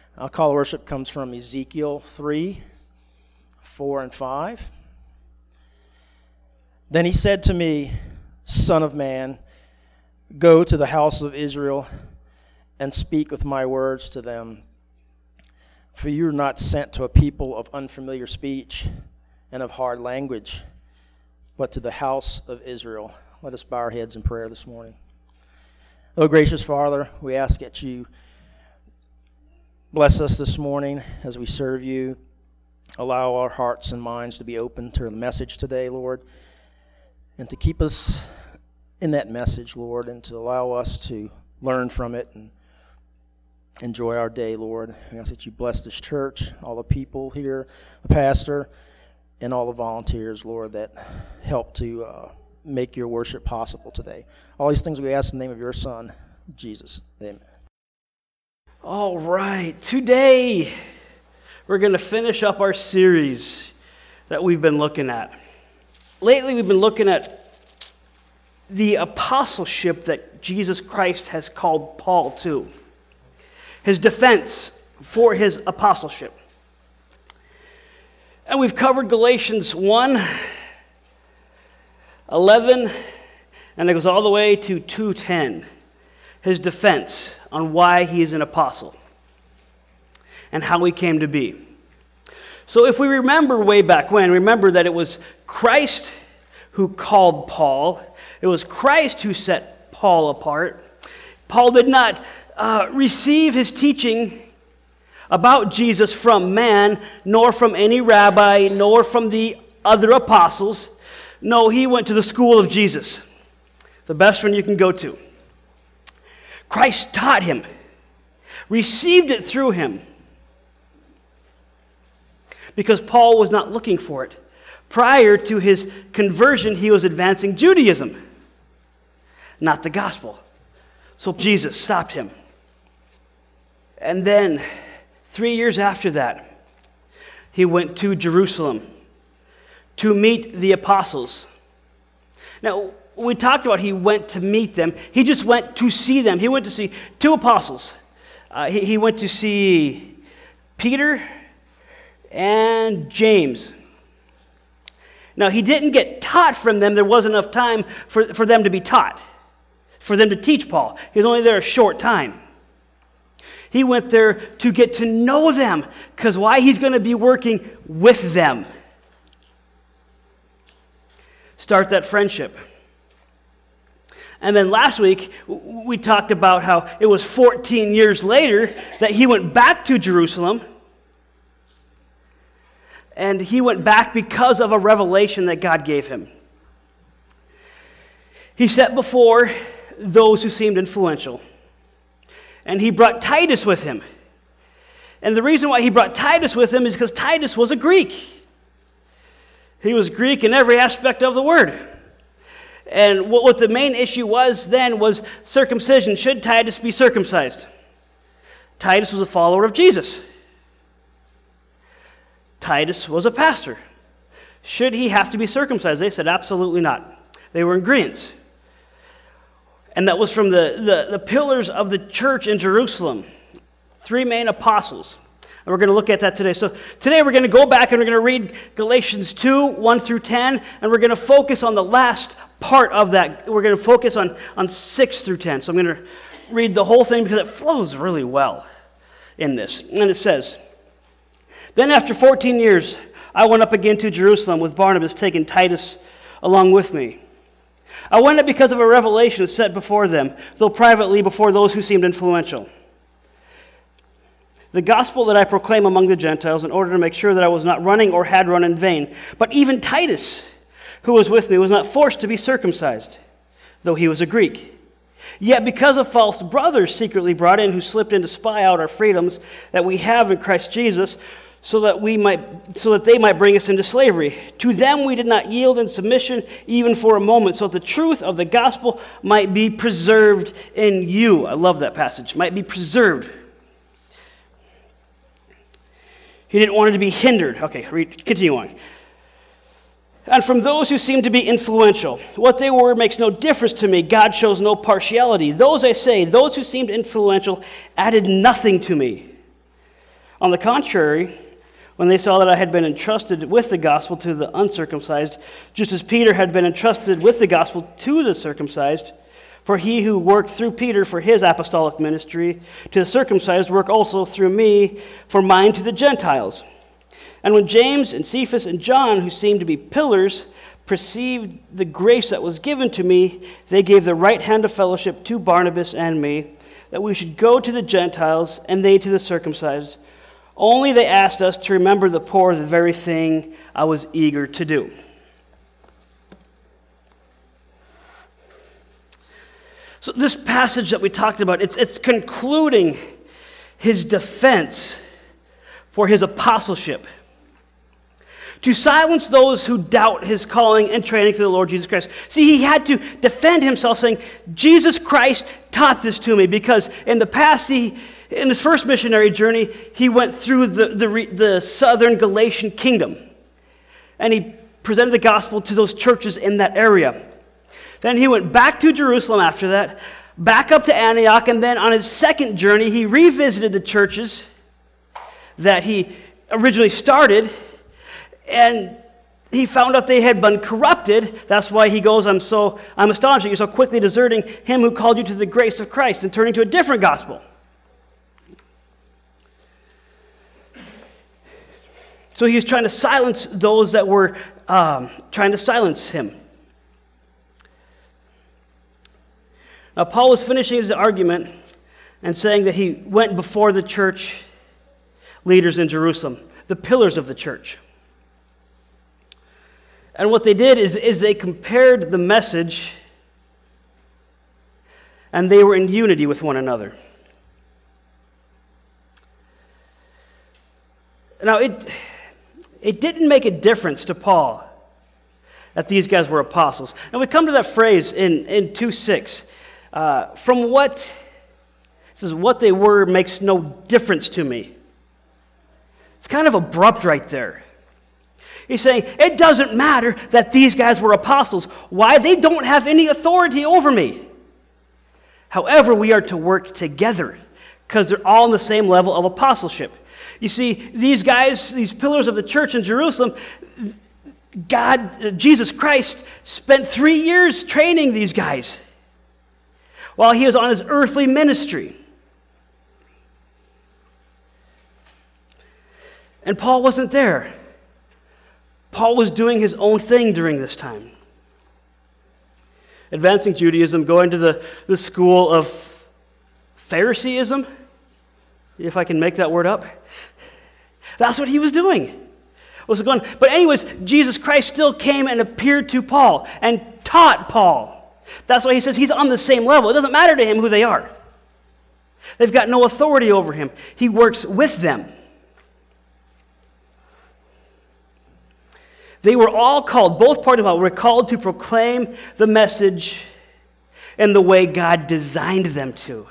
Our call to worship comes from Ezekiel 3, 4, and 5. Then he said to me, Son of man, go to the house of Israel and speak with my words to them. For you are not sent to a people of unfamiliar speech and of hard language, but to the house of Israel. Let us bow our heads in prayer this morning. Oh, gracious Father, we ask that you bless us this morning as we serve you. Allow our hearts and minds to be open to the message today, Lord, and to keep us in that message, Lord, and to allow us to learn from it and enjoy our day, Lord. We ask that you bless this church, all the people here, the pastor, and all the volunteers, Lord, that help to make your worship possible today. All these things we ask in the name of your Son, Jesus. Amen. All right, today we're going to finish up our series that we've been looking at. Lately we've been looking at the apostleship that Jesus Christ has called Paul to, his defense for his apostleship. And we've covered Galatians 1, 11, and it goes all the way to 2:10. His defense on why he is an apostle and how he came to be. So if we remember way back when, remember that it was Christ who called Paul. It was Christ who set Paul apart. Paul did not receive his teaching about Jesus from man, nor from any rabbi, nor from the other apostles. No, he went to the school of Jesus, the best one you can go to. Christ taught him, received it through him, because Paul was not looking for it. Prior to his conversion, he was advancing Judaism, not the gospel. So Jesus stopped him. And then, 3 years after that, he went to Jerusalem to meet the apostles. Now, we talked about he went to meet them. He just went to see them. He went to see two apostles. He went to see Peter and James. Now, he didn't get taught from them. There wasn't enough time for them to be taught, for them to teach Paul. He was only there a short time. He went there to get to know them, because why? He's going to be working with them. Start that friendship. And then last week, we talked about how it was 14 years later that he went back to Jerusalem. And he went back because of a revelation that God gave him. He set before those who seemed influential. And he brought Titus with him. And the reason why he brought Titus with him is because Titus was a Greek. He was Greek in every aspect of the word. And what the main issue was then was circumcision. Should Titus be circumcised? Titus was a follower of Jesus. Titus was a pastor. Should he have to be circumcised? They said absolutely not. They were in agreement. And that was from the pillars of the church in Jerusalem. 3 main apostles. And we're going to look at that today. So today we're going to go back and we're going to read Galatians 2, 1 through 10, and we're going to focus on the last part of that. We're going to focus on 6 through 10. So I'm going to read the whole thing because it flows really well in this. And it says, Then after 14 years, I went up again to Jerusalem with Barnabas, taking Titus along with me. I went up because of a revelation set before them, though privately before those who seemed influential. The gospel that I proclaim among the Gentiles, in order to make sure that I was not running or had run in vain. But even Titus, who was with me, was not forced to be circumcised, though he was a Greek. Yet because of false brothers secretly brought in, who slipped in to spy out our freedoms that we have in Christ Jesus, so that they might bring us into slavery. To them we did not yield in submission even for a moment, so that the truth of the gospel might be preserved in you. I love that passage. Might be preserved. He didn't want it to be hindered. Okay, continue on. And from those who seem to be influential, what they were makes no difference to me. God shows no partiality. Those who seemed influential added nothing to me. On the contrary, when they saw that I had been entrusted with the gospel to the uncircumcised, just as Peter had been entrusted with the gospel to the circumcised, for he who worked through Peter for his apostolic ministry to the circumcised work also through me for mine to the Gentiles. And when James and Cephas and John, who seemed to be pillars, perceived the grace that was given to me, they gave the right hand of fellowship to Barnabas and me, that we should go to the Gentiles and they to the circumcised. Only they asked us to remember the poor, the very thing I was eager to do. So this passage that we talked about, it's concluding his defense for his apostleship. To silence those who doubt his calling and training through the Lord Jesus Christ. See, he had to defend himself saying, Jesus Christ taught this to me, because in the past, in his first missionary journey, he went through the southern Galatian kingdom. And he presented the gospel to those churches in that area. Then he went back to Jerusalem after that, back up to Antioch, and then on his second journey, he revisited the churches that he originally started, and he found out they had been corrupted. That's why he goes, I'm astonished that you're so quickly deserting him who called you to the grace of Christ and turning to a different gospel. So he was trying to silence those that were trying to silence him. Now, Paul was finishing his argument and saying that he went before the church leaders in Jerusalem, the pillars of the church. And what they did is they compared the message, and they were in unity with one another. Now, it didn't make a difference to Paul that these guys were apostles. And we come to that phrase in 2:6. From what, it says, what they were makes no difference to me. It's kind of abrupt right there. He's saying, it doesn't matter that these guys were apostles. Why? They don't have any authority over me. However, we are to work together because they're all on the same level of apostleship. You see, these guys, these pillars of the church in Jerusalem, Jesus Christ, spent 3 years training these guys while he was on his earthly ministry. And Paul wasn't there. Paul was doing his own thing during this time. Advancing Judaism, going to the school of Phariseeism, if I can make that word up. That's what he was doing. But anyways, Jesus Christ still came and appeared to Paul and taught Paul. That's why he says he's on the same level. It doesn't matter to him who they are. They've got no authority over him. He works with them. They were all called, both parties were called to proclaim the message in the way God designed them to.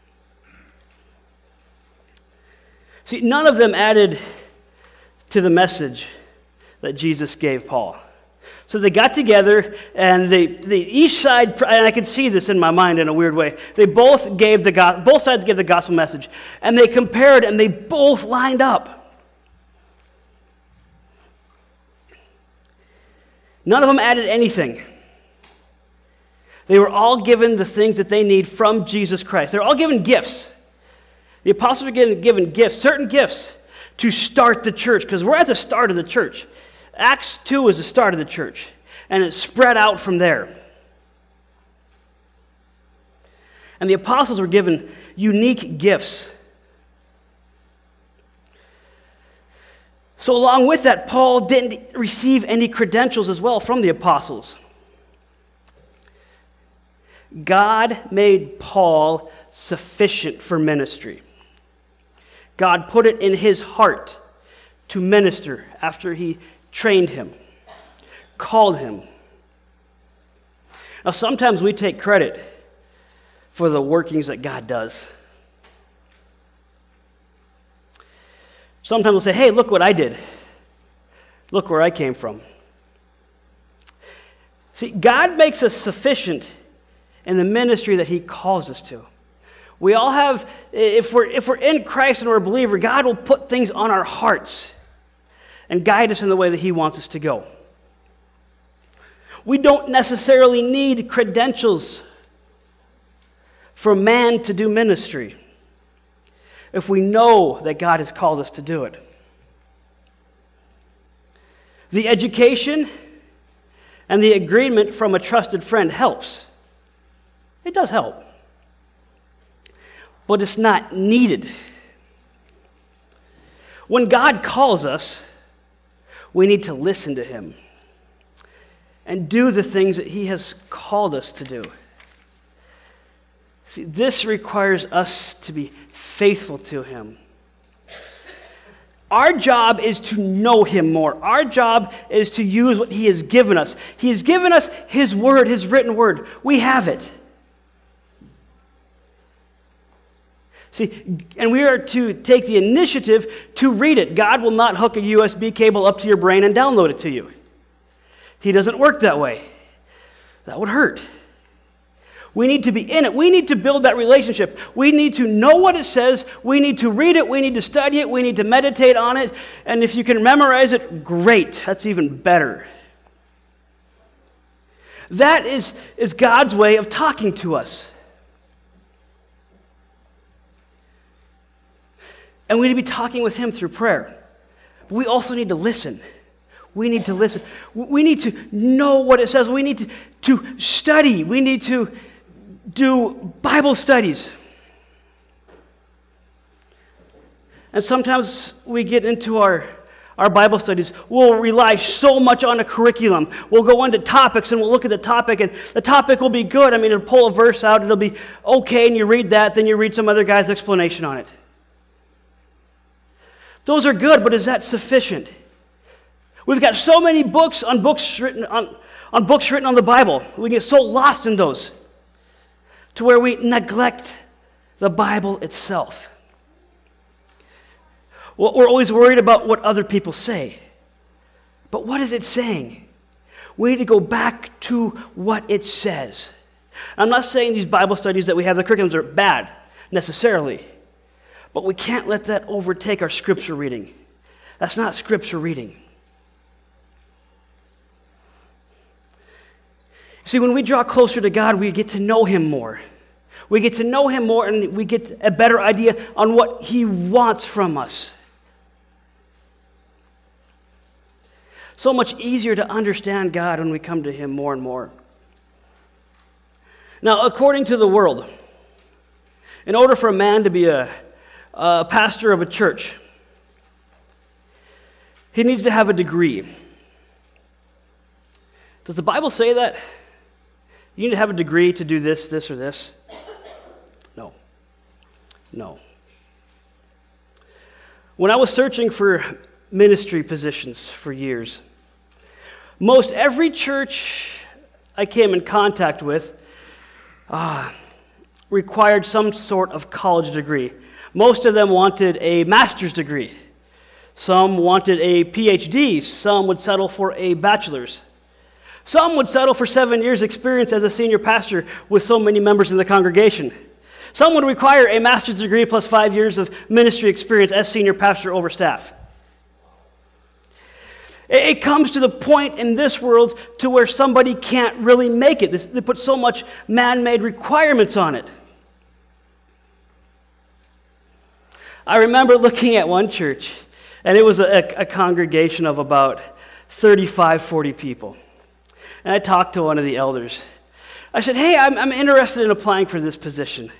See, none of them added to the message that Jesus gave Paul. So they got together, and they each side, and I can see this in my mind in a weird way. They both sides gave the gospel message, and they compared, and they both lined up. None of them added anything. They were all given the things that they need from Jesus Christ. They were all given gifts. The apostles were given gifts, certain gifts, to start the church, because we're at the start of the church. Acts 2 is the start of the church, and it spread out from there. And the apostles were given unique gifts. So along with that, Paul didn't receive any credentials as well from the apostles. God made Paul sufficient for ministry. God put it in his heart to minister after he trained him, called him. Now, sometimes we take credit for the workings that God does. Sometimes we'll say, hey, look what I did. Look where I came from. See, God makes us sufficient in the ministry that he calls us to. We all have, if we're in Christ and we're a believer, God will put things on our hearts and guide us in the way that He wants us to go. We don't necessarily need credentials for man to do ministry if we know that God has called us to do it. The education and the agreement from a trusted friend helps. It does help. But it's not needed. When God calls us, we need to listen to Him and do the things that He has called us to do. See, this requires us to be faithful to Him. Our job is to know Him more. Our job is to use what He has given us. He has given us His Word, His written Word. We have it. See, and we are to take the initiative to read it. God will not hook a USB cable up to your brain and download it to you. He doesn't work that way. That would hurt. We need to be in it. We need to build that relationship. We need to know what it says. We need to read it. We need to study it. We need to meditate on it. And if you can memorize it, great. That's even better. That is God's way of talking to us. And we need to be talking with Him through prayer. But we also need to listen. We need to listen. We need to know what it says. We need to study. We need to do Bible studies. And sometimes we get into our Bible studies. We'll rely so much on a curriculum. We'll go into topics and we'll look at the topic, and the topic will be good. I mean, it'll pull a verse out. It'll be okay, and you read that. Then you read some other guy's explanation on it. Those are good, but is that sufficient? We've got so many books on books written on the Bible. We get so lost in those to where we neglect the Bible itself. We're always worried about what other people say. But what is it saying? We need to go back to what it says. I'm not saying these Bible studies that we have, the curriculums, are bad necessarily. But we can't let that overtake our Scripture reading. That's not Scripture reading. See, when we draw closer to God, we get to know Him more. We get to know Him more, and we get a better idea on what He wants from us. So much easier to understand God when we come to Him more and more. Now, according to the world, in order for a man to be a pastor of a church, he needs to have a degree. Does the Bible say that? You need to have a degree to do this, this, or this? No. When I was searching for ministry positions for years, most every church I came in contact with required some sort of college degree. Most of them wanted a master's degree. Some wanted a PhD. Some would settle for a bachelor's. Some would settle for 7 years' experience as a senior pastor with so many members in the congregation. Some would require a master's degree plus 5 years of ministry experience as senior pastor over staff. It comes to the point in this world to where somebody can't really make it. They put so much man-made requirements on it. I remember looking at one church, and it was a congregation of about 35, 40 people. And I talked to one of the elders. I said, hey, I'm interested in applying for this position.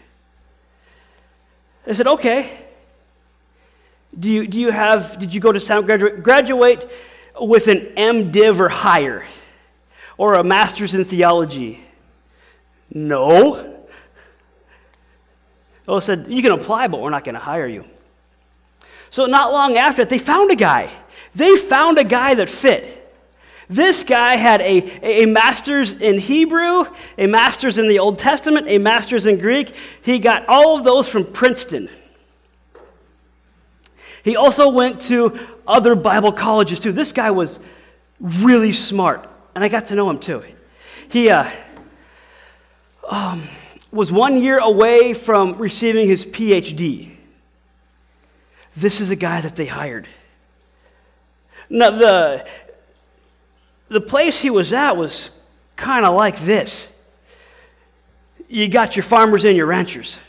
I said, okay. Did you go to Sound graduate with an MDiv or higher? Or a master's in theology? No. I said, you can apply, but we're not going to hire you. So not long after that, they found a guy. They found a guy that fit. This guy had a master's in Hebrew, a master's in the Old Testament, a master's in Greek. He got all of those from Princeton. He also went to other Bible colleges too. This guy was really smart, and I got to know him too. He was 1 year away from receiving his PhD. This is a guy that they hired. Now, the place he was at was kind of like this. You got your farmers and your ranchers.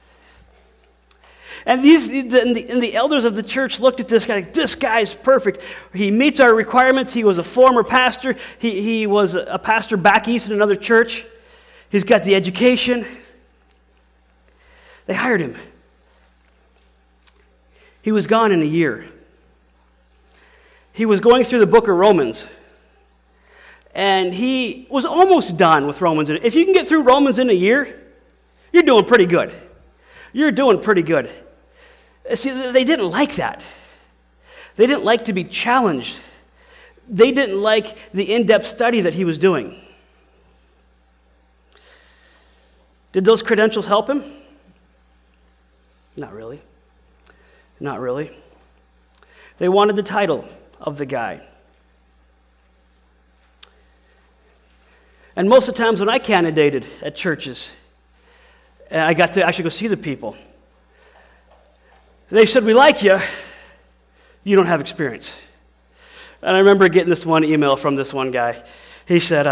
And the elders of the church looked at this guy, like, this guy's perfect. He meets our requirements. He was a former pastor. He was a pastor back east in another church. He's got the education. They hired him. He was gone in a year. He was going through the book of Romans. And he was almost done with Romans. If you can get through Romans in a year, you're doing pretty good. You're doing pretty good. See, they didn't like that. They didn't like to be challenged. They didn't like the in-depth study that he was doing. Did those credentials help him? Not really. Not really. They wanted the title of the guy. And most of the times when I candidated at churches, and I got to actually go see the people, they said, we like you, you don't have experience. And I remember getting this one email from this one guy. He said,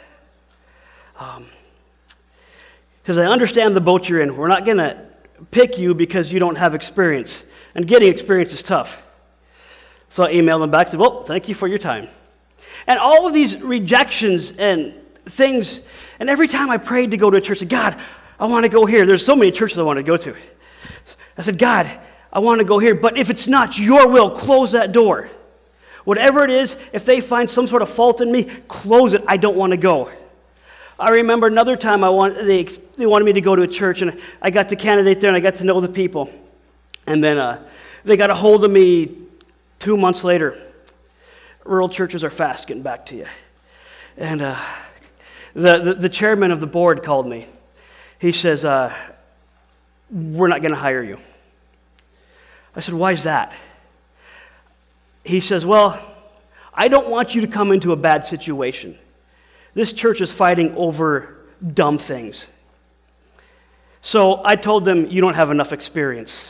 because I understand the boat you're in. We're not going to pick you because you don't have experience. And getting experience is tough. So I emailed him back and said, well, thank you for your time. And all of these rejections and things, and every time I prayed to go to a church, I said, God, I want to go here. There's so many churches I want to go to. I said, God, I want to go here, but if it's not your will, close that door. Whatever it is, if they find some sort of fault in me, close it. I don't want to go. I remember another time they wanted me to go to a church, and I got to candidate there, and I got to know the people. And then they got a hold of me 2 months later. Rural churches are fast getting back to you. And the chairman of the board called me. He says, we're not going to hire you. I said, why is that? He says, well, I don't want you to come into a bad situation. This church is fighting over dumb things. So I told them, you don't have enough experience.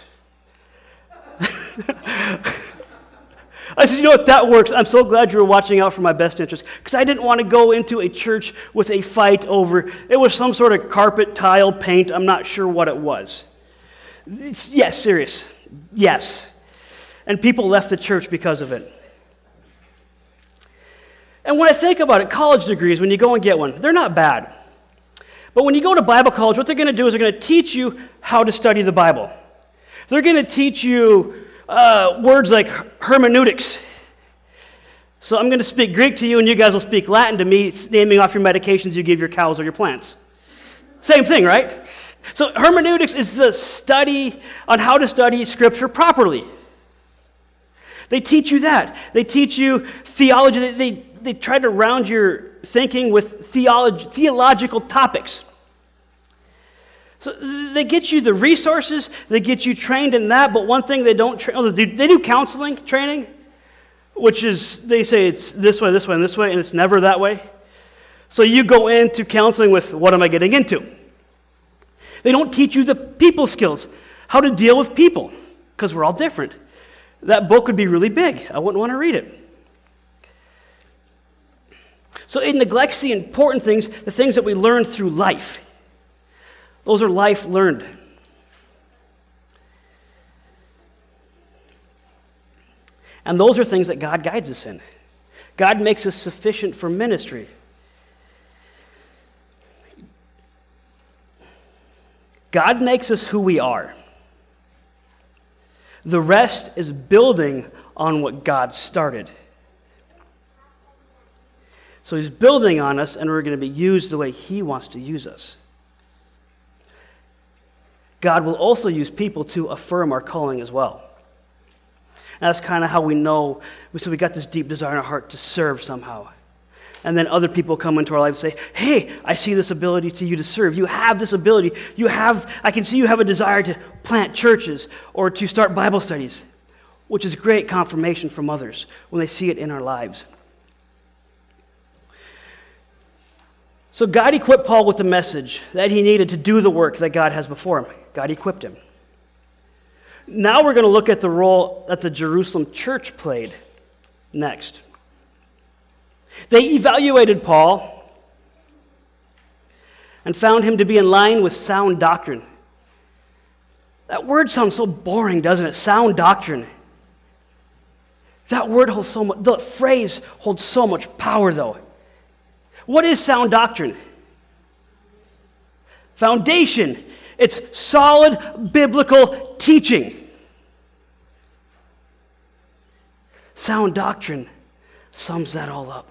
I said, you know what, that works. I'm so glad you were watching out for my best interest. Because I didn't want to go into a church with a fight over, it was some sort of carpet, tile, paint. I'm not sure what it was. Yes, serious. Yes. And people left the church because of it. And when I think about it, college degrees, when you go and get one, they're not bad. But when you go to Bible college, what they're going to do is they're going to teach you how to study the Bible. They're going to teach you words like hermeneutics. So I'm going to speak Greek to you, and you guys will speak Latin to me, naming off your medications you give your cows or your plants. Same thing, right? So hermeneutics is the study on how to study Scripture properly. They teach you that. They teach you theology. They try to round your thinking with theological topics. So they get you the resources, they get you trained in that, but one thing they don't train, they do counseling training, which is, they say it's this way, this way, and this way, and it's never that way. So you go into counseling with, what am I getting into? They don't teach you the people skills, how to deal with people, because we're all different. That book would be really big. I wouldn't want to read it. So it neglects the important things, the things that we learn through life. Those are life learned. And those are things that God guides us in. God makes us sufficient for ministry. God makes us who we are. The rest is building on what God started. So He's building on us, and we're going to be used the way He wants to use us. God will also use people to affirm our calling as well. And that's kind of how we know, so we got this deep desire in our heart to serve somehow. And then other people come into our life and say, hey, I see this ability to you to serve. You have this ability. I can see you have a desire to plant churches or to start Bible studies, which is great confirmation from others when they see it in our lives. So God equipped Paul with the message that he needed to do the work that God has before him. God equipped him. Now we're going to look at the role that the Jerusalem church played next. They evaluated Paul and found him to be in line with sound doctrine. That word sounds so boring, doesn't it? Sound doctrine. That word holds so much, the phrase holds so much power, though. What is sound doctrine? Foundation. It's solid biblical teaching. Sound doctrine sums that all up.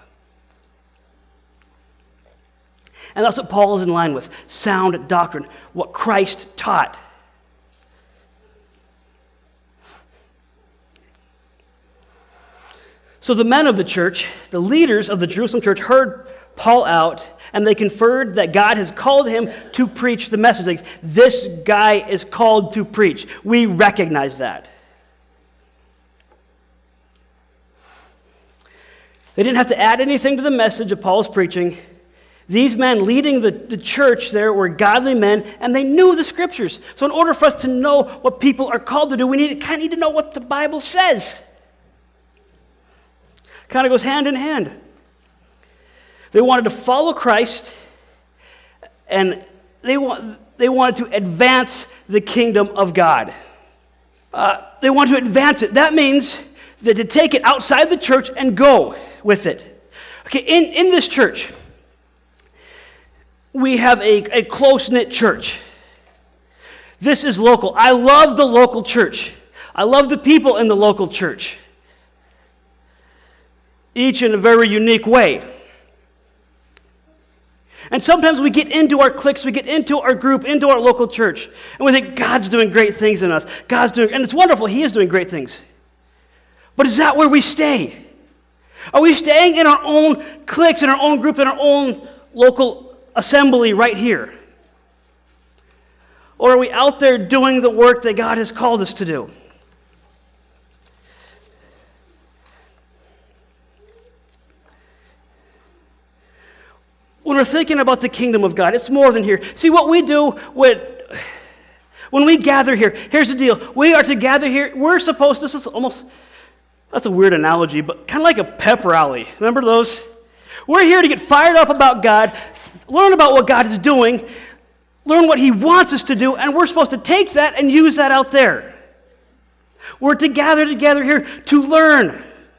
And that's what Paul is in line with. Sound doctrine. What Christ taught. So the men of the church, the leaders of the Jerusalem church, heard Paul out, and they conferred that God has called him to preach the message. Like, this guy is called to preach. We recognize that. They didn't have to add anything to the message of Paul's preaching. These men leading the church there were godly men, and they knew the Scriptures. So in order for us to know what people are called to do, we kind of need to know what the Bible says. Kind of goes hand in hand. They wanted to follow Christ, and they wanted to advance the kingdom of God. They want to advance it. That means that to take it outside the church and go with it. Okay, in this church, we have a close-knit church. This is local. I love the local church. I love the people in the local church. Each in a very unique way. And sometimes we get into our cliques, we get into our group, into our local church, and we think God's doing great things in us. And it's wonderful, He is doing great things. But is that where we stay? Are we staying in our own cliques, in our own group, in our own local assembly right here? Or are we out there doing the work that God has called us to do? When we're thinking about the kingdom of God, it's more than here. See, what we do when we gather here, here's the deal. We are to gather here. We're supposed to, this is almost, that's a weird analogy, but kind of like a pep rally. Remember those? We're here to get fired up about God, learn about what God is doing, learn what He wants us to do, and we're supposed to take that and use that out there. We're to gather together here to learn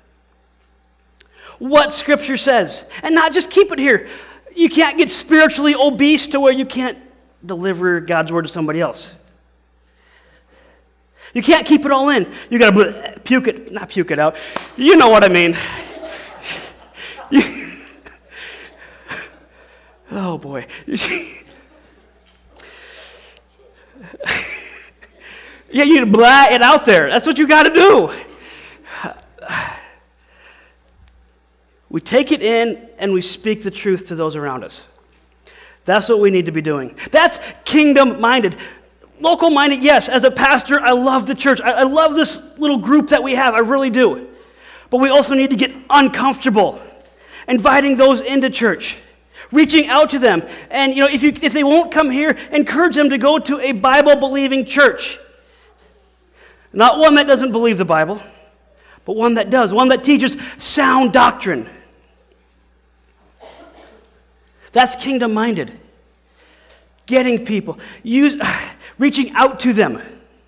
what Scripture says, and not just keep it here. You can't get spiritually obese to where you can't deliver God's word to somebody else. You can't keep it all in. You got to not puke it out. You know what I mean. Oh boy. Yeah, you blah it out there. That's what you got to do. We take it in and we speak the truth to those around us. That's what we need to be doing. That's kingdom-minded. Local-minded, yes. As a pastor, I love the church. I love this little group that we have. I really do. But we also need to get uncomfortable, inviting those into church, reaching out to them. And if they won't come here, encourage them to go to a Bible-believing church. Not one that doesn't believe the Bible, but one that does, one that teaches sound doctrine. That's kingdom-minded. Getting people, reaching out to them.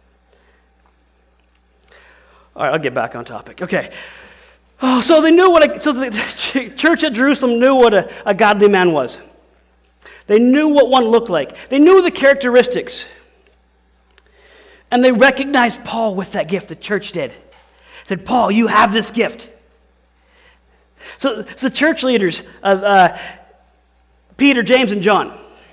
All right, I'll get back on topic. Okay. Oh, so they knew so the church at Jerusalem knew what a godly man was. They knew what one looked like. They knew the characteristics. And they recognized Paul with that gift. The church did. Said, Paul, you have this gift. So the church leaders of Peter, James, and John,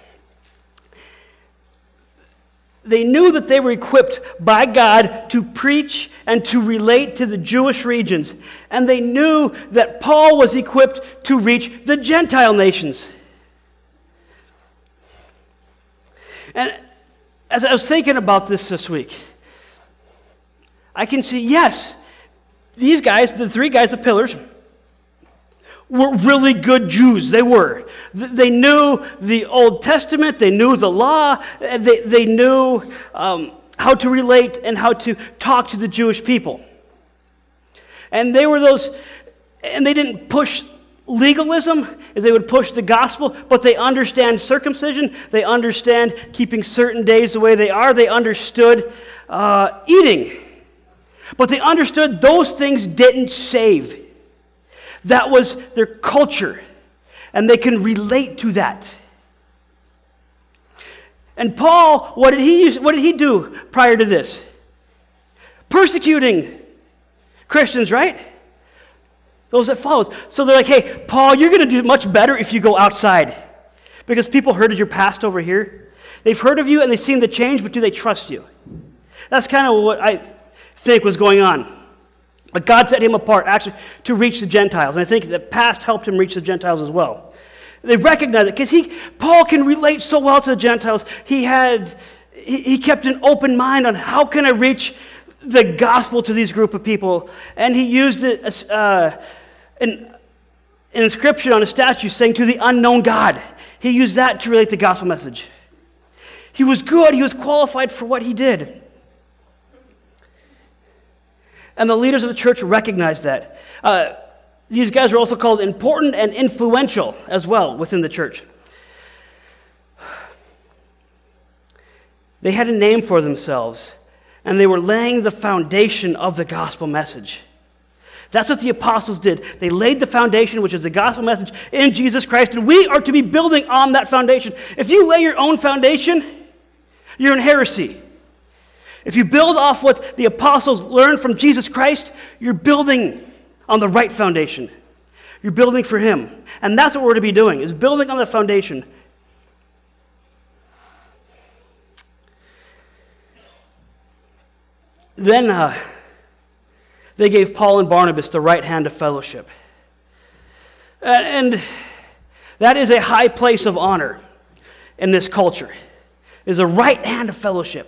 they knew that they were equipped by God to preach and to relate to the Jewish regions. And they knew that Paul was equipped to reach the Gentile nations. And as I was thinking about this week, I can see, yes, these guys, the three guys, the pillars, were really good Jews. They were. They knew the Old Testament. They knew the law. They knew how to relate and how to talk to the Jewish people. And they were those, and they didn't push legalism as they would push the gospel, but they understand circumcision. They understand keeping certain days the way they are. They understood eating. But they understood those things didn't save. That was their culture, and they can relate to that. And Paul, what did he do prior to this? Persecuting Christians, right? Those that followed. So they're like, hey, Paul, you're going to do much better if you go outside. Because people heard of your past over here. They've heard of you and they've seen the change, but do they trust you? That's kind of what I think was going on. But God set him apart, actually, to reach the Gentiles. And I think the past helped him reach the Gentiles as well. They recognized it, because Paul can relate so well to the Gentiles. He kept an open mind on how can I reach the gospel to these group of people. And he used it as an inscription on a statue saying, to the unknown God. He used that to relate the gospel message. He was good. He was qualified for what he did. And the leaders of the church recognized that. These guys were also called important and influential as well within the church. They had a name for themselves, and they were laying the foundation of the gospel message. That's what the apostles did. They laid the foundation, which is the gospel message in Jesus Christ, and we are to be building on that foundation. If you lay your own foundation, you're in heresy. If you build off what the apostles learned from Jesus Christ, you're building on the right foundation. You're building for him. And that's what we're to be doing, is building on the foundation. Then they gave Paul and Barnabas the right hand of fellowship. And that is a high place of honor in this culture, is a right hand of fellowship.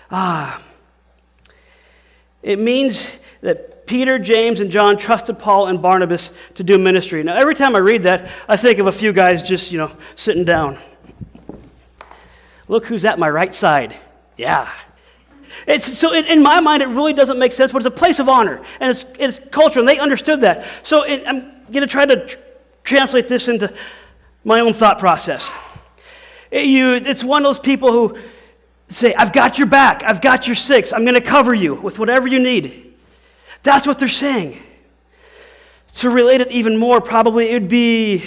It means that Peter, James, and John trusted Paul and Barnabas to do ministry. Now, every time I read that, I think of a few guys just, sitting down. Look who's at my right side. Yeah. So in my mind, it really doesn't make sense, but it's a place of honor, and it's culture, and they understood that. So I'm going to try to translate this into my own thought process. It's one of those people who say, I've got your back, I've got your six, I'm going to cover you with whatever you need. That's what they're saying. To relate it even more, probably it would be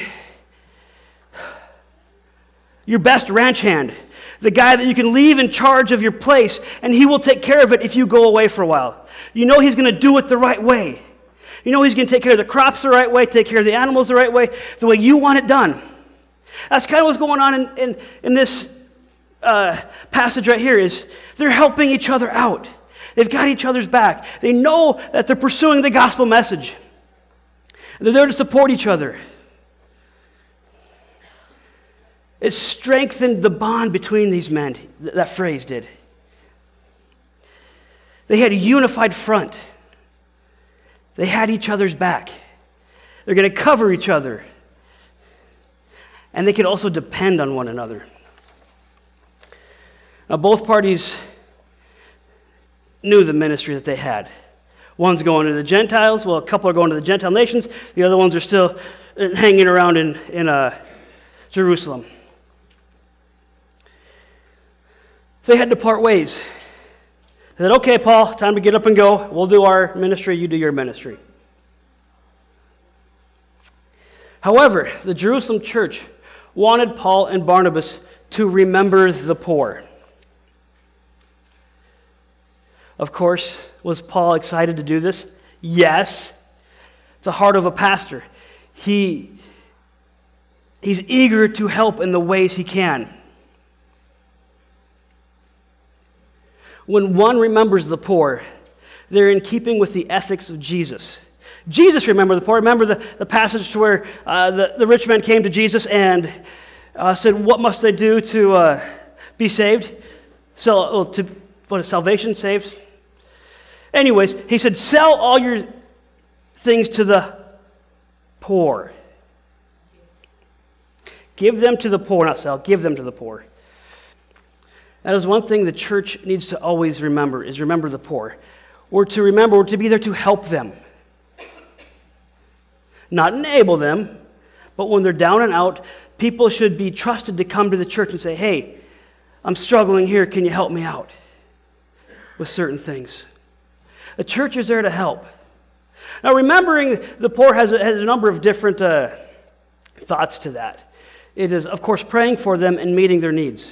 your best ranch hand, the guy that you can leave in charge of your place, and he will take care of it if you go away for a while. You know he's going to do it the right way. You know he's going to take care of the crops the right way, take care of the animals the right way, the way you want it done. That's kind of what's going on in this passage right here, is they're helping each other out. They've got each other's back. They know that they're pursuing the gospel message. They're there to support each other. It strengthened the bond between these men, that phrase did. They had a unified front. They had each other's back. They're going to cover each other. And they could also depend on one another. Now, both parties knew the ministry that they had. One's going to the Gentiles. Well, a couple are going to the Gentile nations. The other ones are still hanging around in Jerusalem. They had to part ways. They said, okay, Paul, time to get up and go. We'll do our ministry, you do your ministry. However, the Jerusalem church wanted Paul and Barnabas to remember the poor. Of course, was Paul excited to do this? Yes. It's the heart of a pastor. He's eager to help in the ways he can. When one remembers the poor, they're in keeping with the ethics of Jesus. Jesus remembered the poor. Remember the passage to where the rich man came to Jesus and said, what must I do to be saved? What is salvation saved? Anyways, he said, sell all your things to the poor. Give them to the poor, not sell, give them to the poor. That is one thing the church needs to always remember, is remember the poor. Or to be there to help them. Not enable them, but when they're down and out, people should be trusted to come to the church and say, hey, I'm struggling here, can you help me out with certain things? The church is there to help. Now, remembering the poor has a number of different thoughts to that. It is, of course, praying for them and meeting their needs.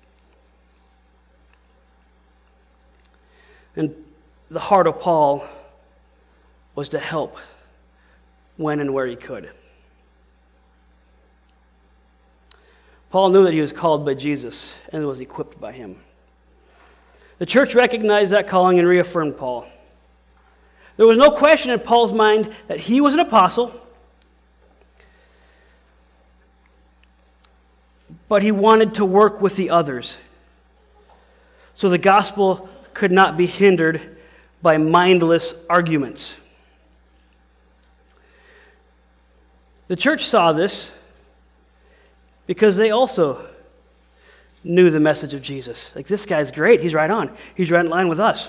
And the heart of Paul was to help when and where he could. Paul knew that he was called by Jesus and was equipped by him. The church recognized that calling and reaffirmed Paul. There was no question in Paul's mind that he was an apostle, but he wanted to work with the others. So the gospel could not be hindered by mindless arguments. The church saw this because they also knew the message of Jesus. Like, this guy's great. He's right on. He's right in line with us.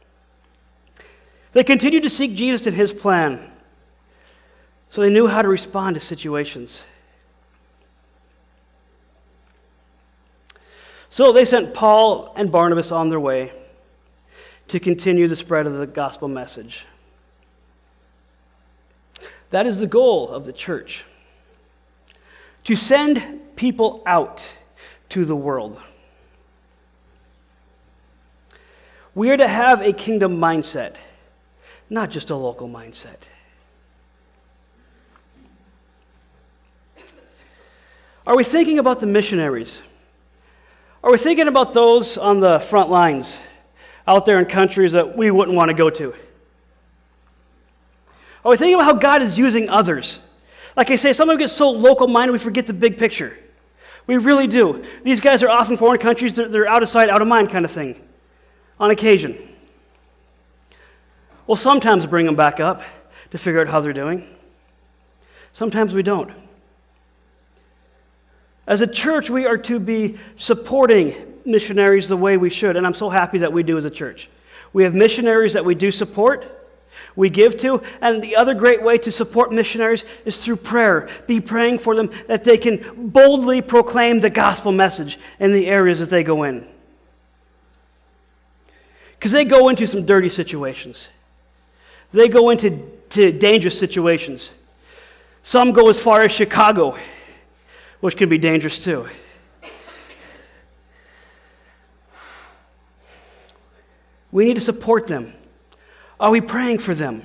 They continued to seek Jesus in his plan, so they knew how to respond to situations. So they sent Paul and Barnabas on their way to continue the spread of the gospel message. That is the goal of the church, to send people out to the world. We are to have a kingdom mindset, not just a local mindset. Are we thinking about the missionaries? Are we thinking about those on the front lines out there in countries that we wouldn't want to go to? Are we thinking about how God is using others? Like I say, some of us get so local-minded we forget the big picture. We really do. These guys are often foreign countries, they're out of sight, out of mind kind of thing, on occasion. We'll sometimes bring them back up to figure out how they're doing. Sometimes we don't. As a church, we are to be supporting missionaries the way we should, and I'm so happy that we do as a church. We have missionaries that we do support, we give to, and the other great way to support missionaries is through prayer. Be praying for them that they can boldly proclaim the gospel message in the areas that they go in. Because they go into some dirty situations. They go into dangerous situations. Some go as far as Chicago, which can be dangerous too. We need to support them. Are we praying for them?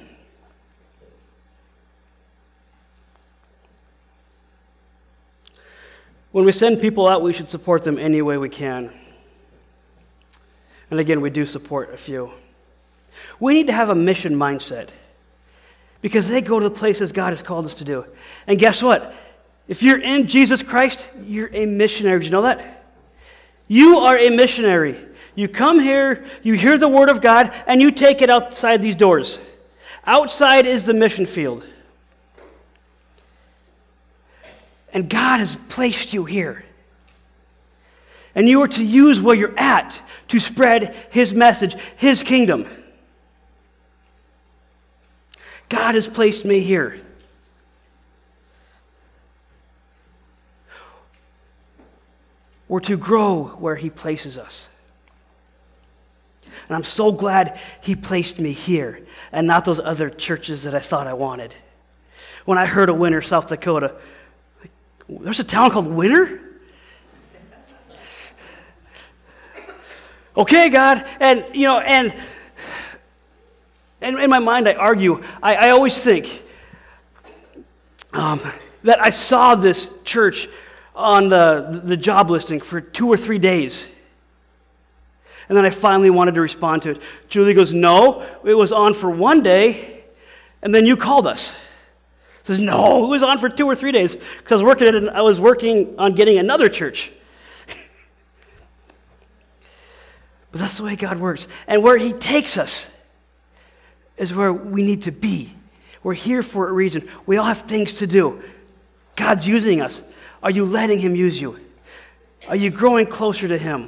When we send people out, we should support them any way we can. And again, we do support a few. We need to have a mission mindset because they go to the places God has called us to do. And guess what? If you're in Jesus Christ, you're a missionary. Did you know that? You are a missionary. You come here, you hear the word of God, and you take it outside these doors. Outside is the mission field. And God has placed you here. And you are to use where you're at to spread His message, His kingdom. God has placed me here. We're to grow where He places us. And I'm so glad He placed me here and not those other churches that I thought I wanted. When I heard of Winter, South Dakota, there's a town called Winter? Okay, God. And, you know, and in my mind I argue. I always think that I saw this church on the job listing for 2 or 3 days. And then I finally wanted to respond to it. Julie goes, no, it was on for 1 day, and then you called us. Says, no, it was on for 2 or 3 days, because I was working on getting another church. But that's the way God works. And where He takes us is where we need to be. We're here for a reason. We all have things to do. God's using us. Are you letting him use you? Are you growing closer to him?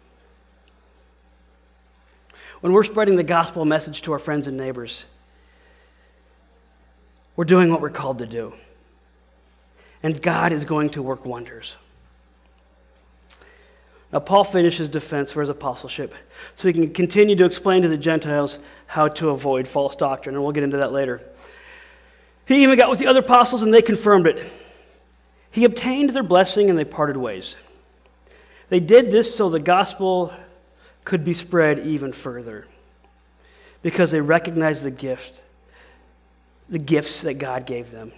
When we're spreading the gospel message to our friends and neighbors, we're doing what we're called to do. And God is going to work wonders. Now, Paul finished his defense for his apostleship so he can continue to explain to the Gentiles how to avoid false doctrine, and we'll get into that later. He even got with the other apostles, and they confirmed it. He obtained their blessing, and they parted ways. They did this so the gospel could be spread even further because they recognized the gifts that God gave them.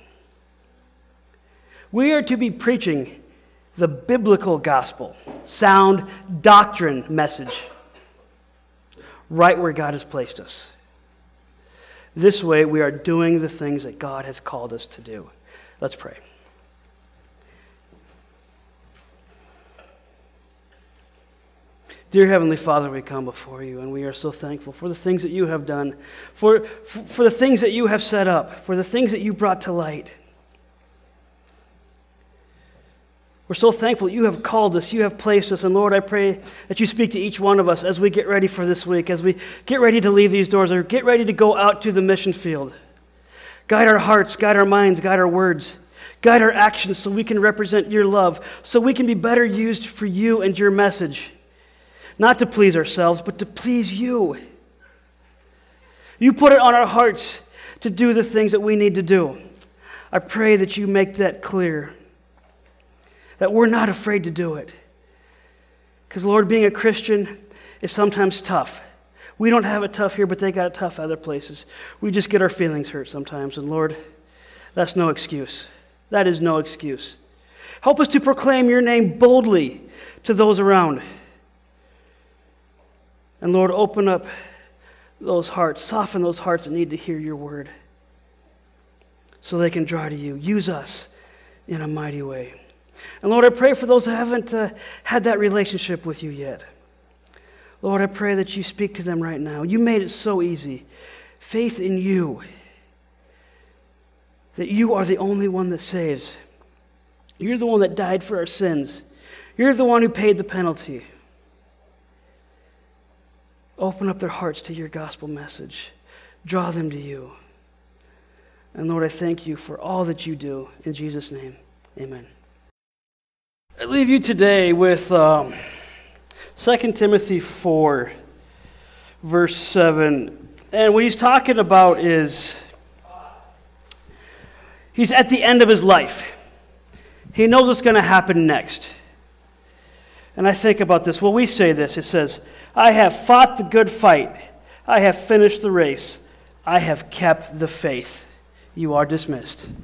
We are to be preaching the biblical gospel, sound doctrine message, right where God has placed us. This way, we are doing the things that God has called us to do. Let's pray. Dear Heavenly Father, we come before you, and we are so thankful for the things that you have done, for the things that you have set up, for the things that you brought to light. We're so thankful that you have called us, you have placed us, and Lord, I pray that you speak to each one of us as we get ready for this week, as we get ready to leave these doors, or get ready to go out to the mission field. Guide our hearts, guide our minds, guide our words, guide our actions so we can represent your love, so we can be better used for you and your message. Not to please ourselves, but to please you. You put it on our hearts to do the things that we need to do. I pray that you make that clear, that we're not afraid to do it. Because, Lord, being a Christian is sometimes tough. We don't have it tough here, but they got it tough other places. We just get our feelings hurt sometimes. And, Lord, that's no excuse. That is no excuse. Help us to proclaim your name boldly to those around. And Lord, open up those hearts, soften those hearts that need to hear your word so they can draw to you. Use us in a mighty way. And Lord, I pray for those who haven't had that relationship with you yet. Lord, I pray that you speak to them right now. You made it so easy. Faith in you, that you are the only one that saves. You're the one that died for our sins. You're the one who paid the penalty. Open up their hearts to your gospel message. Draw them to you. And Lord, I thank you for all that you do. In Jesus' name, amen. I leave you today with 2 Timothy 4, verse 7. And what he's talking about is he's at the end of his life. He knows what's going to happen next. And I think about this. Well, we say this. It says, I have fought the good fight. I have finished the race. I have kept the faith. You are dismissed.